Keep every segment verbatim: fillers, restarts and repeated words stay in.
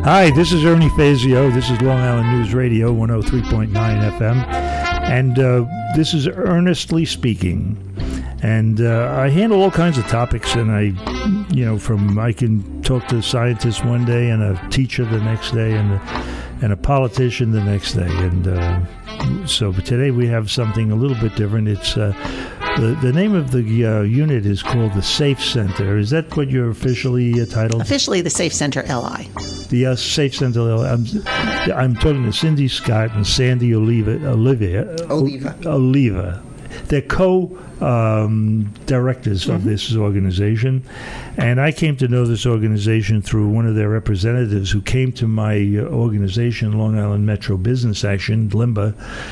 Hi, this is Ernie Fazio. This is Long Island News Radio, one oh three point nine F M. And uh, this is Earnestly Speaking. And uh, I handle all kinds of topics, and I, you know, from I can talk to a scientist one day and a teacher the next day and a, and a politician the next day. And uh, so but today we have something a little bit different. It's uh, the, the name of the uh, unit is called the Safe Center. Is that what you're officially uh, titled? Officially the Safe Center L I. The uh, Safe Center L I. I'm, I'm talking to Cindy Scott and Sandy Oliva. Olivia. Oliva. Oliva. They're co-directors um, mm-hmm. of this organization, and I came to know this organization through one of their representatives who came to my organization, Long Island Metro Business Action, LIMBA,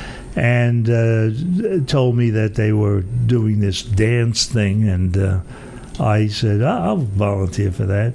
and uh, told me that they were doing this dance thing, and uh, I said, I'll volunteer for that,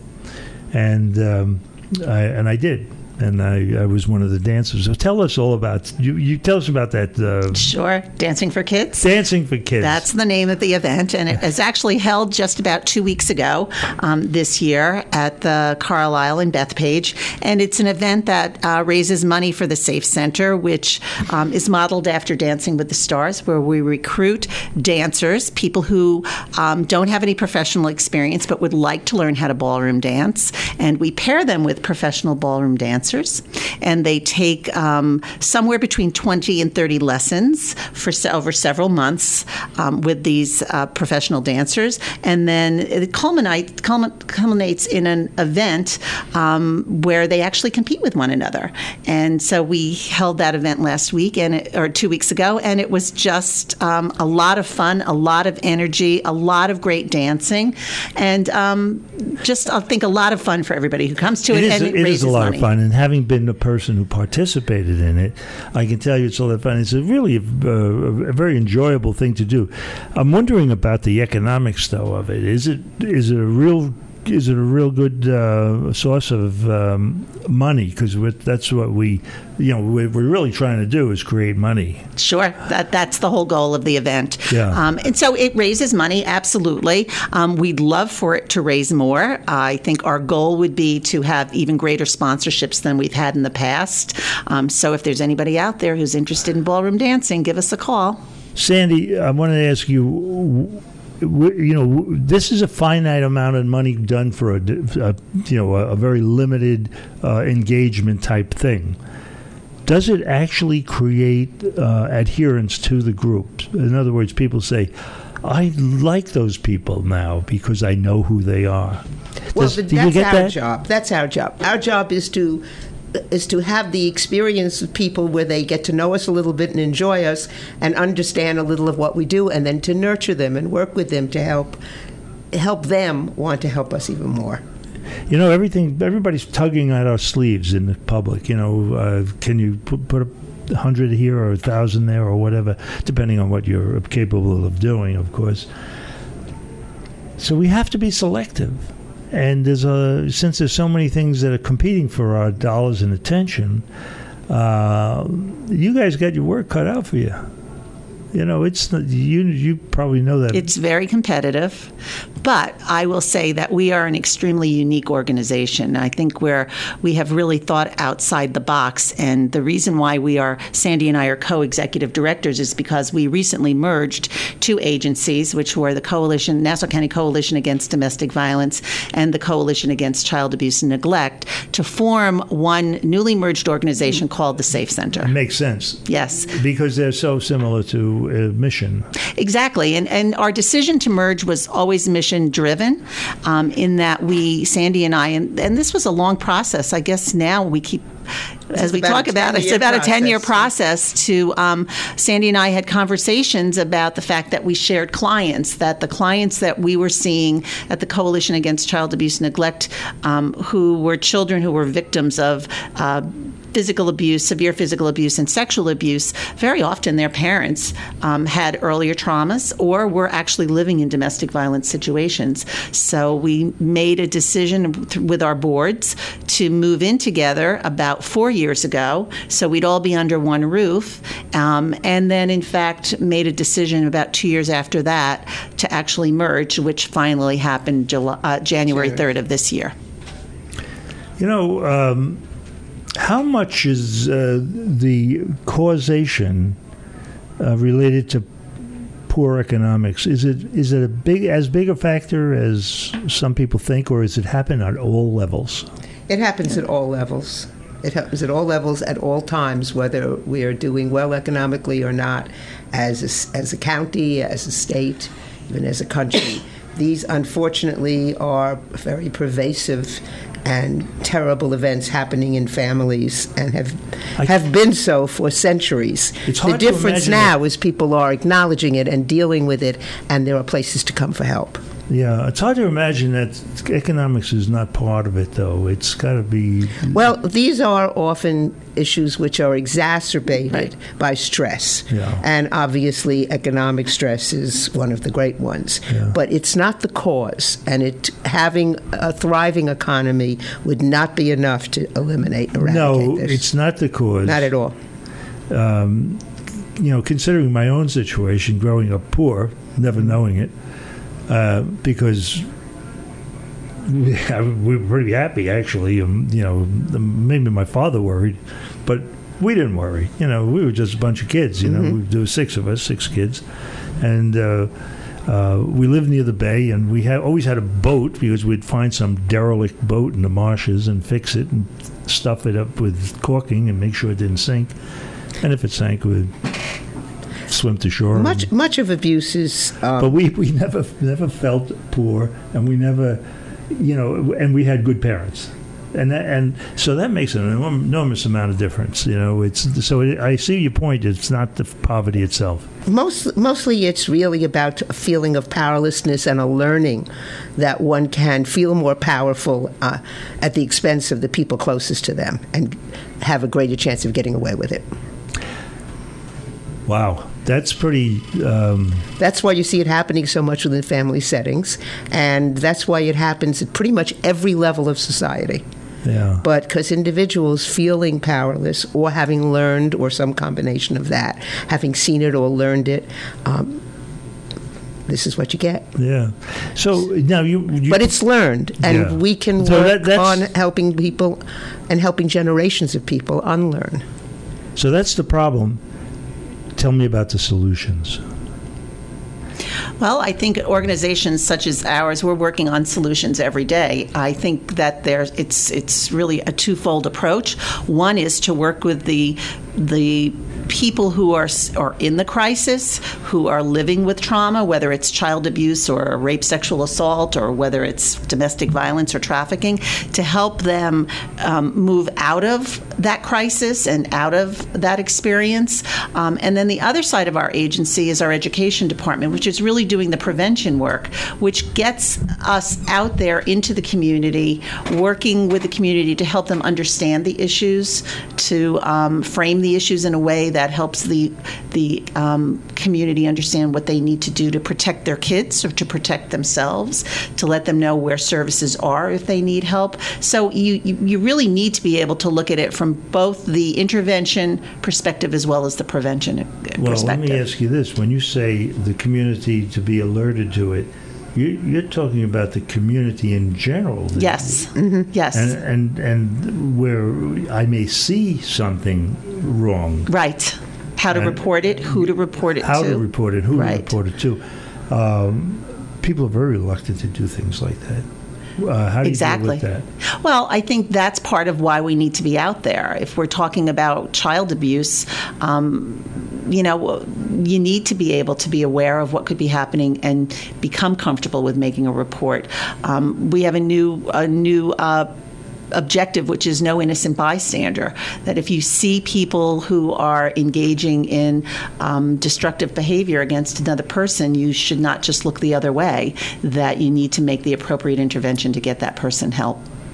and um, I, and I did. And I, I was one of the dancers. So tell us all about you. You tell us about that. Uh, sure, Dancing for Kids. Dancing for Kids. That's the name of the event, and it was actually held just about two weeks ago um, this year at the Carlisle in Bethpage. And it's an event that uh, raises money for the Safe Center, which um, is modeled after Dancing with the Stars, where we recruit dancers, people who um, don't have any professional experience but would like to learn how to ballroom dance, and we pair them with professional ballroom dancers. And they take um, somewhere between twenty and thirty lessons for over several months um, with these uh, professional dancers. And then it culminate, culminates in an event um, where they actually compete with one another. And so we held that event last week, and it, or two weeks ago, and it was just um, a lot of fun, a lot of energy, a lot of great dancing, and um, just, I think, a lot of fun for everybody who comes to it. It is, and it, it raises is a lot money. of fun. And having been the person who participated in it, I can tell you it's a lot of fun. It's a really uh, a very enjoyable thing to do. I'm wondering about the economics, though, of it. Is it is it a real is it a real good uh, source of um, money? Because that's what we, you know, what we're really trying to do is create money. Sure, that that's the whole goal of the event. Yeah. Um, and so it raises money, absolutely. Um, we'd love for it to raise more. I think our goal would be to have even greater sponsorships than we've had in the past. Um, so if there's anybody out there who's interested in ballroom dancing, give us a call. Sandy, I wanted to ask you, you know, this is a finite amount of money done for a, a you know, a, a very limited uh, engagement type thing. Does it actually create uh, adherence to the group? In other words, people say, I like those people now because I know who they are. Well, Does, but do that's you get our that? job. That's our job. Our job is to is to have the experience of people where they get to know us a little bit and enjoy us and understand a little of what we do, and then to nurture them and work with them to help help them want to help us even more. You know, everything. Everybody's tugging at our sleeves in the public. You know, uh, can you put, put a hundred here or a thousand there or whatever, depending on what you're capable of doing, of course. So we have to be selective. And there's a, since there's so many things that are competing for our dollars and attention, uh, you guys got your work cut out for you. You know, it's not, you. You probably know that. It's very competitive, but I will say that we are an extremely unique organization. I think we're we have really thought outside the box, and the reason why we are Sandy and I are co-executive directors is because we recently merged two agencies, which were the Coalition, Nassau County Coalition Against Domestic Violence, and the Coalition Against Child Abuse and Neglect, to form one newly merged organization called the Safe Center. It makes sense. Yes, because they're so similar to. Uh, mission. Exactly. And and our decision to merge was always mission driven um, in that we, Sandy and I, and, and this was a long process. I guess now we keep, as we talk about, it's about a ten-year process to, um, Sandy and I had conversations about the fact that we shared clients, that the clients that we were seeing at the Coalition Against Child Abuse and Neglect, um, who were children who were victims of uh, physical abuse, severe physical abuse, and sexual abuse, very often their parents um, had earlier traumas or were actually living in domestic violence situations. So we made a decision with our boards to move in together about four years ago, so we'd all be under one roof, um, and then in fact made a decision about two years after that to actually merge, which finally happened July, uh, January third of this year. You know, um, How much is uh, the causation uh, related to poor economics? Is it is it a big as big a factor as some people think, or does it happen at all levels? It happens at all levels. It happens at all levels at all times, whether we are doing well economically or not, as a, as a county, as a state, even as a country. These, unfortunately, are very pervasive and terrible events happening in families, and have I, have been so for centuries. It's hard the difference to now that. is people are acknowledging it and dealing with it, and there are places to come for help. Yeah, it's hard to imagine that economics is not part of it, though. It's got to be... Well, these are often issues which are exacerbated right. by stress. Yeah. And obviously, economic stress is one of the great ones. Yeah. But it's not the cause. And it having a thriving economy would not be enough to eliminate, eradicate No, this. it's not the cause. Not at all. Um, you know, considering my own situation, growing up poor, never knowing it, Uh, because we, we were pretty happy, actually. Um, you know, maybe my father worried, but we didn't worry. You know, we were just a bunch of kids. You know, mm-hmm. there were six of us, six kids, and uh, uh, we lived near the bay, and we had always had a boat because we'd find some derelict boat in the marshes and fix it and stuff it up with caulking and make sure it didn't sink. And if it sank, we'd swim to shore. Much and, much of abuse is... Um, but we, we never never felt poor, and we never, you know, and we had good parents. And that, and so that makes an enormous amount of difference, you know. It's so it, I see your point. It's not the poverty itself. Most, mostly, it's really about a feeling of powerlessness and a learning that one can feel more powerful uh, at the expense of the people closest to them, and have a greater chance of getting away with it. Wow, that's pretty... Um, that's why you see it happening so much within family settings, and that's why it happens at pretty much every level of society. Yeah. But because individuals feeling powerless, or having learned, or some combination of that, having seen it or learned it, um, this is what you get. Yeah. So now you... you but it's learned, and yeah. we can so work that, on helping people and helping generations of people unlearn. So that's the problem. Tell me about the solutions. Well, I think organizations such as ours, we're working on solutions every day. I think that there's it's it's really a twofold approach. One is to work with the the people who are are in the crisis, who are living with trauma, whether it's child abuse or rape, sexual assault, or whether it's domestic violence or trafficking, to help them um, move out of that crisis and out of that experience. Um, and then the other side of our agency is our education department, which is really doing the prevention work, which gets us out there into the community, working with the community to help them understand the issues, to um, frame the issues in a way that helps the the um, community understand what they need to do to protect their kids or to protect themselves, to let them know where services are if they need help. So you, you, you really need to be able to look at it from both the intervention perspective as well as the prevention perspective. Well, let me ask you this. When you say the community to be alerted to it, you, you're talking about the community in general. Yes. Mm-hmm. Yes. And, and and where I may see something wrong. Right. How to and report it, who to report it how to. How to report it, who right. to report it to. Um, people are very reluctant to do things like that. Uh, how do exactly. you deal with that? Well, I think that's part of why we need to be out there. If we're talking about child abuse, um, you know, you need to be able to be aware of what could be happening and become comfortable with making a report. Um, we have a new a new uh, objective, which is no innocent bystander, that if you see people who are engaging in um, destructive behavior against another person, you should not just look the other way, that you need to make the appropriate intervention to get that person help.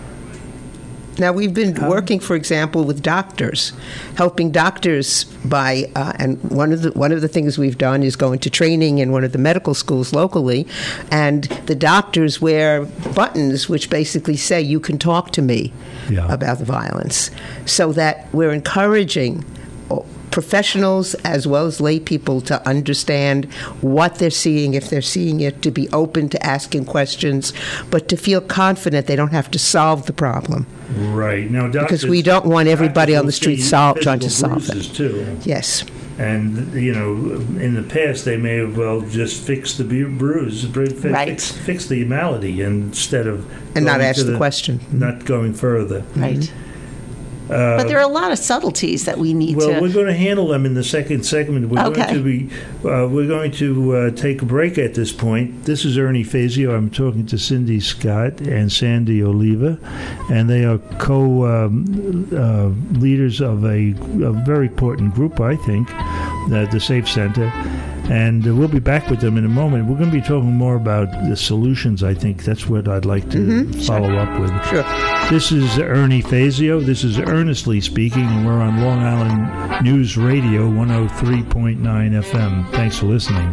Now, we've been um, working, for example, with doctors, helping doctors by, uh, and one of the one of the things we've done is go into training in one of the medical schools locally, and the doctors wear buttons which basically say, "You can talk to me yeah. about the violence," so that we're encouraging professionals as well as lay people to understand what they're seeing, if they're seeing it, to be open to asking questions, but to feel confident they don't have to solve the problem. Right. Now, doctors, because we don't want everybody on the street sol- trying to physical solve bruises it. Too. Yes. And, you know, in the past, they may have, well, just fixed the bu- bruise, bru- fi- Right. fix, fix the malady instead of... And not going ask to the question. Not going further. Right. Uh, but there are a lot of subtleties that we need well, to... we're going to handle them in the second segment. We're Okay. going to be, uh, we're going to uh, take a break at this point. This is Ernie Fazio. I'm talking to Cindy Scott and Sandy Oliva, and they are co-leaders um, uh, of a, a very important group, I think, uh, the Safe Center. And uh, we'll be back with them in a moment. We're going to be talking more about the solutions, I think. That's what I'd like to Mm-hmm. follow Sure. up with. Sure. This is Ernie Fazio. This is Earnestly Speaking, and we're on Long Island News Radio, one oh three point nine F M. Thanks for listening.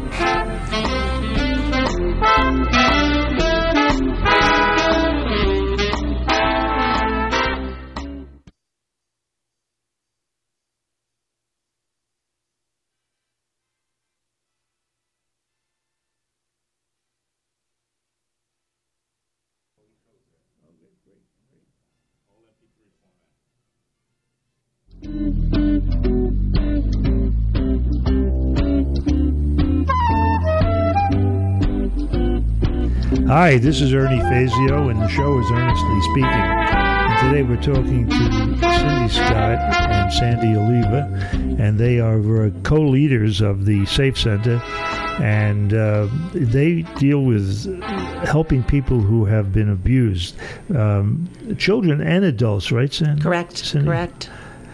Hi, this is Ernie Fazio, and the show is Earnestly Speaking. And today we're talking to Cindy Scott and Sandy Oliva, and they are uh, co-leaders of the Safe Center, and uh, they deal with helping people who have been abused, um, children and adults, right, Sandy? Correct, Cindy? correct.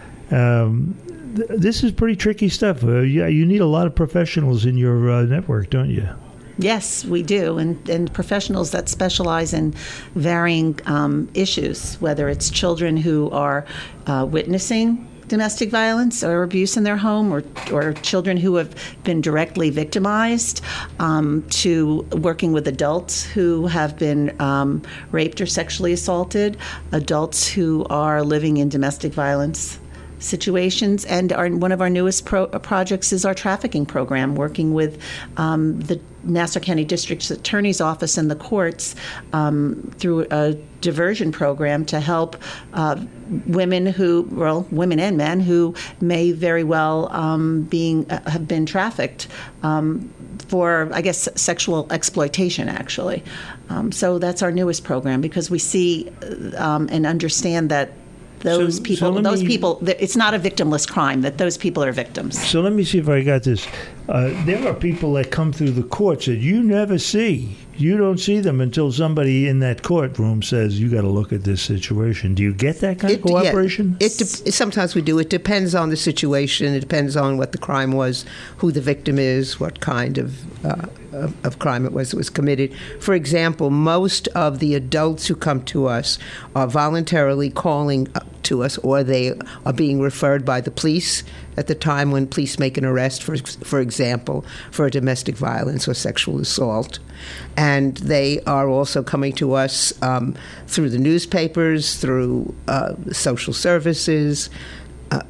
Um, th- this is pretty tricky stuff. Uh, yeah, you need a lot of professionals in your uh, network, don't you? Yes, we do, and, and professionals that specialize in varying um, issues, whether it's children who are uh, witnessing domestic violence or abuse in their home, or, or children who have been directly victimized, um, to working with adults who have been um, raped or sexually assaulted, adults who are living in domestic violence situations, and our, one of our newest pro- projects is our trafficking program, working with um, the Nassau County District Attorney's Office and the courts um, through a diversion program to help uh, women who, well, women and men who may very well um, being uh, have been trafficked um, for, I guess, sexual exploitation, actually. Um, so that's our newest program, because we see um, and understand that those So- people, so let those me- people, it's not a victimless crime, that those people are victims. So let me see if I got this. Uh, there are people that come through the courts that you never see. You don't see them until somebody in that courtroom says, you got to look at this situation. Do you get that kind of yeah, cooperation? it de- sometimes we do. It depends on the situation. It depends on what the crime was, who the victim is, what kind of uh, of, of crime it was that was committed. For example, most of the adults who come to us are voluntarily calling to us, or they are being referred by the police at the time when police make an arrest, for for example, for a domestic violence or sexual assault. And they are also coming to us um, through the newspapers, through uh, social services. Uh,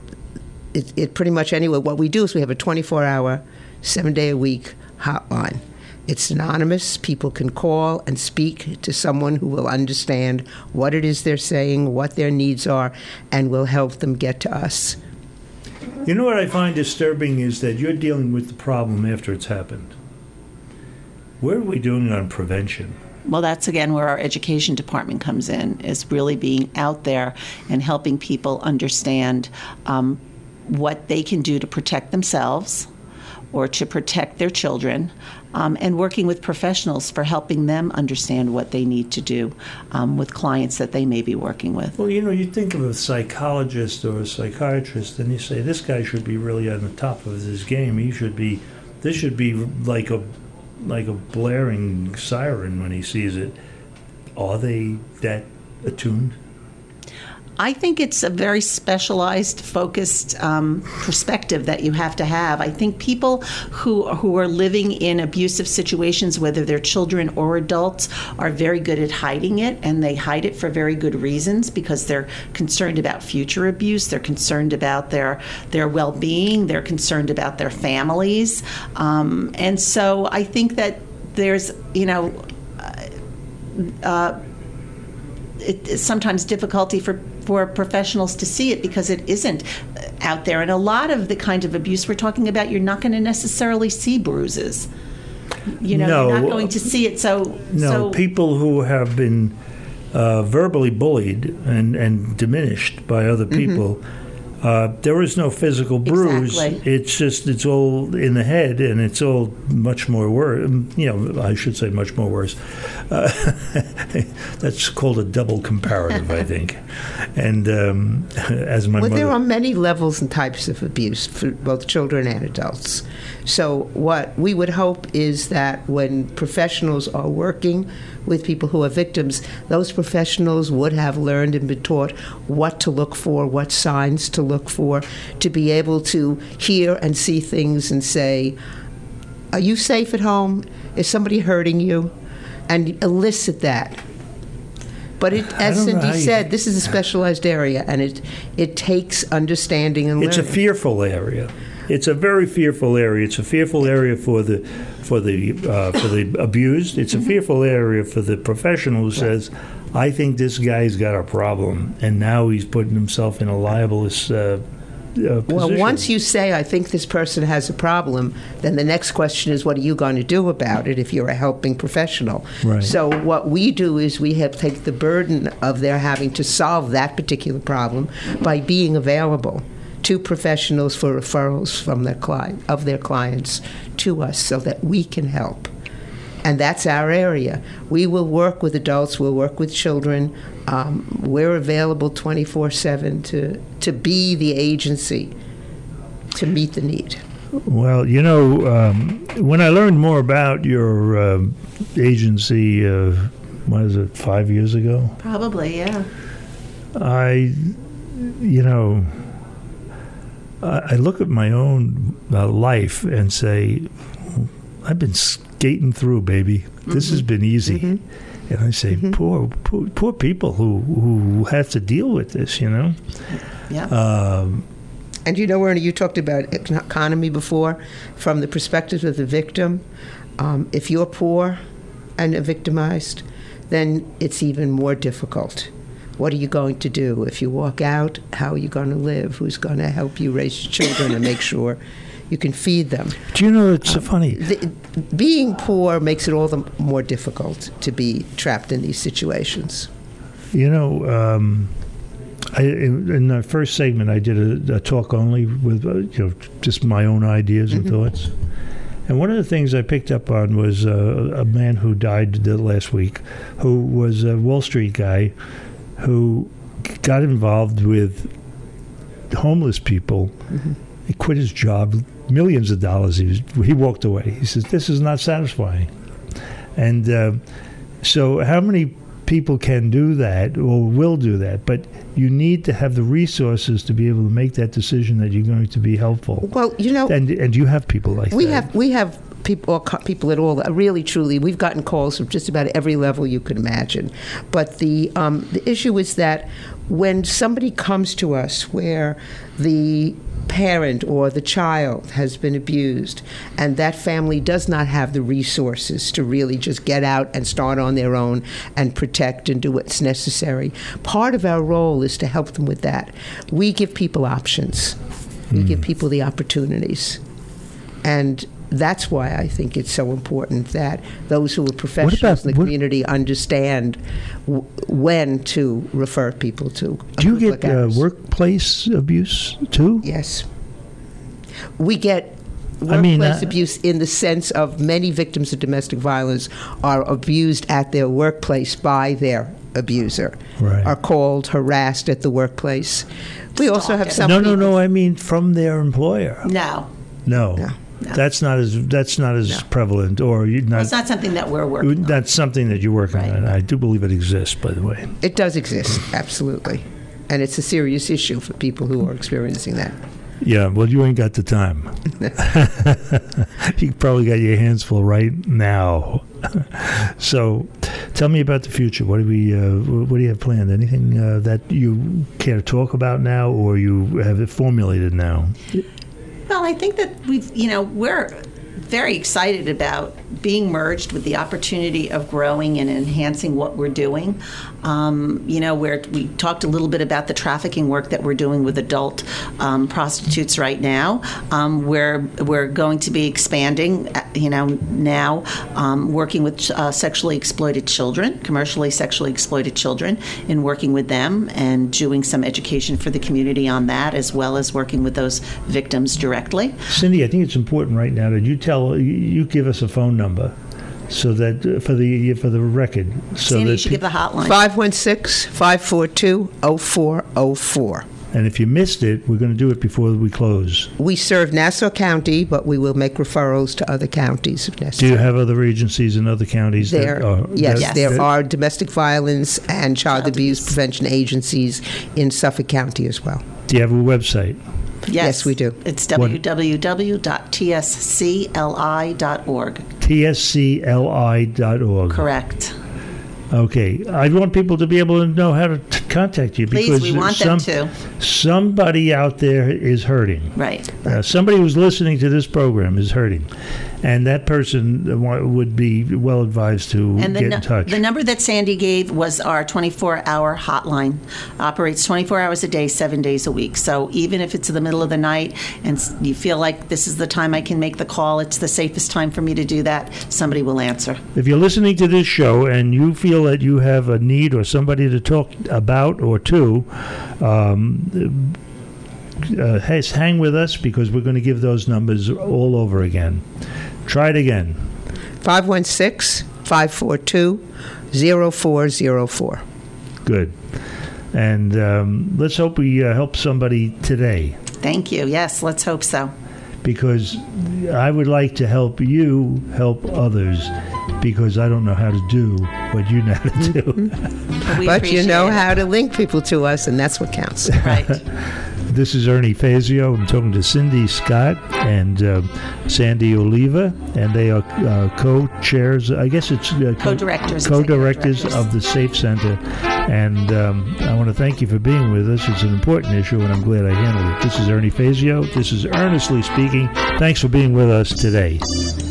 it, it pretty much anyway. What we do is we have a twenty-four hour, seven-day-a-week hotline. It's anonymous. People can call and speak to someone who will understand what it is they're saying, what their needs are, and will help them get to us. You know what I find disturbing is that you're dealing with the problem after it's happened. What are we doing on prevention? Well, that's again where our education department comes in, is really being out there and helping people understand um, what they can do to protect themselves or to protect their children, um, and working with professionals for helping them understand what they need to do um, with clients that they may be working with. Well, you know, you think of a psychologist or a psychiatrist, and you say, this guy should be really on the top of his game. He should be, this should be like a like a blaring siren when he sees it. Are they that attuned? I think it's a very specialized, focused um, perspective that you have to have. I think people who who are living in abusive situations, whether they're children or adults, are very good at hiding it, and they hide it for very good reasons because they're concerned about future abuse. They're concerned about their their well-being. They're concerned about their families, um, and so I think that there's, you know, uh, it, it's sometimes difficulty for. for professionals to see it because it isn't out there. And a lot of the kind of abuse we're talking about, you're not going to necessarily see bruises. You know, no, you're not going to see it. So, no, so people who have been uh, verbally bullied and, and diminished by other people, mm-hmm. uh, there is no physical bruise. Exactly. It's just, it's all in the head, and it's all much more worse. You know, I should say much more worse. Uh, that's called a double comparative, I think. And um, as my well, mother... there are many levels and types of abuse for both children and adults. So what we would hope is that when professionals are working with people who are victims, those professionals would have learned and been taught what to look for, what signs to look for, to be able to hear and see things and say, are you safe at home? Is somebody hurting you? And elicit that. But it, as Cindy said, this is a specialized area, and it it takes understanding and learning. It's a fearful area. It's a very fearful area. It's a fearful area for the for the uh, for the abused. It's a mm-hmm. fearful area for the professional who says, "I think this guy's got a problem," and now he's putting himself in a libelous uh, uh, position. Well, once you say, "I think this person has a problem," then the next question is, "What are you going to do about it?" If you're a helping professional. Right. So what we do is we have take the burden of their having to solve that particular problem by being available to professionals for referrals from their client of their clients to us so that we can help. And that's our area. We will work with adults, we'll work with children. Um, we're available twenty-four seven to, to be the agency to meet the need. Well, you know, um, when I learned more about your uh, agency, uh, what is it, five years ago? Probably, yeah. I, you know, I look at my own uh, life and say, I've been skating through, baby. Mm-hmm. This has been easy. Mm-hmm. And I say, mm-hmm. poor, poor poor people who, who have to deal with this, you know? Yeah. Um, and you know, Ernie, you talked about economy before. From the perspective of the victim, um, if you're poor and victimized, then it's even more difficult. What are you going to do? If you walk out, how are you going to live? Who's going to help you raise your children and make sure you can feed them? Do you know, it's um, so funny. The, being poor makes it all the more difficult to be trapped in these situations. You know, um, I, in, in the first segment, I did a, a talk only with, uh, you know, just my own ideas and mm-hmm. thoughts. And one of the things I picked up on was uh, a man who died last week, who was a Wall Street guy, who got involved with homeless people. Mm-hmm. He quit his job, millions of dollars. He was, he walked away. He says, "This is not satisfying." And uh, so, how many people can do that or will do that? But you need to have the resources to be able to make that decision that you're going to be helpful. Well, you know, and and you have people like we that. have we have. People, or people at all, really, truly, we've gotten calls from just about every level you could imagine. But the um, the issue is that when somebody comes to us where the parent or the child has been abused and that family does not have the resources to really just get out and start on their own and protect and do what's necessary, part of our role is to help them with that. We give people options. We mm. give people the opportunities. And that's why I think it's so important that those who are professionals about, in the what, community understand w- when to refer people to. Do you get uh, workplace abuse too? Yes. We get workplace I mean, uh, abuse in the sense of many victims of domestic violence are abused at their workplace by their abuser, right. are called, harassed at the workplace. We also have some No, people, no, no, I mean from their employer. No. No. No. No. That's not as that's not as No. prevalent, or you not. Well, it's not something that we're working on. That's something that you're working Right. on. I do believe it exists, by the way. It does exist, absolutely. And it's a serious issue for people who are experiencing that. Yeah, well, you ain't got the time. You probably got your hands full right now. So, tell me about the future. What do we? Uh, what do you have planned? Anything uh, that you care to talk about now, or you have it formulated now? Well, I think that we've, you know, we're very excited about being merged with the opportunity of growing and enhancing what we're doing. Um, you know, where we talked a little bit about the trafficking work that we're doing with adult um, prostitutes right now. Um, we're we're going to be expanding, you know, now um, working with uh, sexually exploited children, commercially sexually exploited children, and working with them and doing some education for the community on that, as well as working with those victims directly. Cindy, I think it's important right now that you tell you give us a phone number. So that uh, for the for the record, so Sandy, that you should give the hotline. five one six, five four two, zero four zero four. And if you missed it, we're going to do it before we close. We serve Nassau County, but we will make referrals to other counties if necessary. Do you have other agencies in other counties? There, that are, yes, that, Yes. there that- are domestic violence and child, Child abuse abuse. prevention agencies in Suffolk County as well. Do you have a website? Yes, we do. It's w w w dot t s c l i dot org. T S C L I dot org. Correct. Okay. I want people to be able to know how to t- contact you Please, because we want some, them somebody out there is hurting. Right. Uh, somebody who's listening to this program is hurting. And that person wa- would be well advised to And the, get nu- in touch. the number that Sandy gave was our twenty-four hour hotline. Operates twenty-four hours a day, seven days a week. So even if it's in the middle of the night and s- you feel like this is the time I can make the call, it's the safest time for me to do that, somebody will answer. If you're listening to this show and you feel that you have a need or somebody to talk about or to, um, uh, hey, hang with us because we're going to give those numbers all over again. Try it again. five one six, five four two, zero four zero four. Good. And um, let's hope we uh, help somebody today, Thank you. Yes, let's hope so. because I would like to help you help others, because I don't know how to do what you know how to do. We But you know appreciate it. how to link people to us, and that's what counts. Right. This is Ernie Fazio. I'm talking to Cindy Scott and uh, Sandy Oliva, and they are uh, co-chairs. I guess it's uh, co- Co-directors, co-directors executive of the Safe Center. And um, I want to thank you for being with us. It's an important issue, and I'm glad I handled it. This is Ernie Fazio. This is Earnestly Speaking. Thanks for being with us today.